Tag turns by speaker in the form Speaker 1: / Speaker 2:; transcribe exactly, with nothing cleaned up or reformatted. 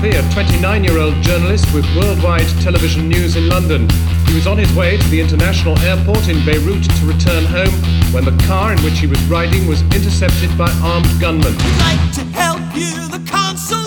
Speaker 1: Murphy, a twenty-nine-year-old journalist with worldwide television news in London. He was on his way to the international airport in Beirut to return home when the car in which he was riding was intercepted by armed gunmen.
Speaker 2: We'd like to help you, the consul.